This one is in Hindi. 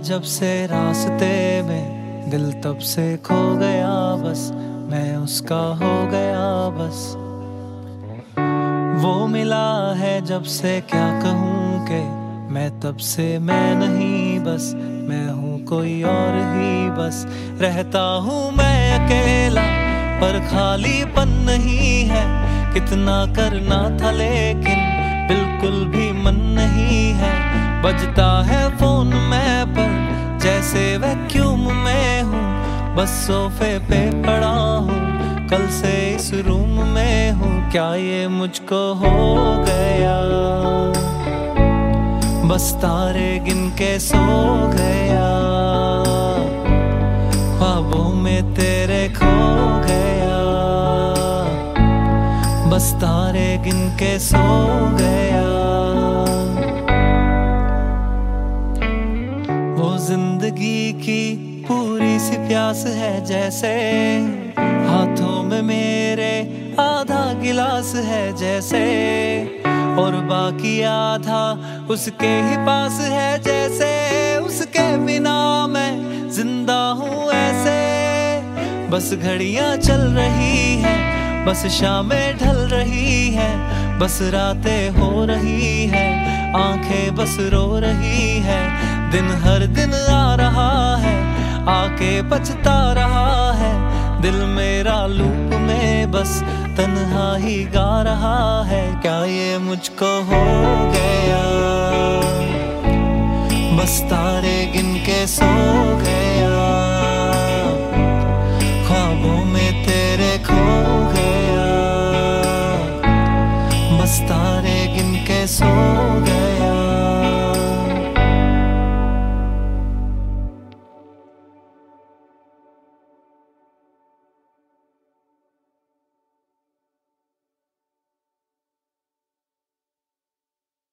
जब से रास्ते में, दिल तब से खो गया बस, मैं उसका हो गया बस। वो मिला है जब से क्या कहूँ के, मैं तब से मैं नहीं बस, मैं हूँ कोई और ही बस। रहता हूँ मैं अकेला पर खालीपन नहीं है, कितना करना था लेकिन बिल्कुल भी मन नहीं है। बजता है फोन मैं पर जैसे वैक्यूम में हूँ, बस सोफे पे पड़ा हूँ, कल से इस रूम में हूँ। क्या ये मुझको हो गया, बस तारे गिन के सो गया, ख्वाबों में तेरे खो गया, बस तारे गिन के सो गया। वो जिंदगी की पूरी सी प्यास है जैसे, हाथों में मेरे आधा गिलास है जैसे, और बाकी आधा उसके ही पास है जैसे। उसके बिना मैं जिंदा हूँ ऐसे, बस घड़ियां चल रही है, बस शामें ढल रही है, बस रातें हो रही है, आंखें बस रो रही है। दिन हर दिन आ रहा है, आके पछता रहा है, दिल मेरा लूप में बस तन्हा ही गा रहा है। क्या ये मुझको हो गया, बस तारे गिन के सो गया, ख्वाबों में तेरे खो गया, बस तारे गिन के सो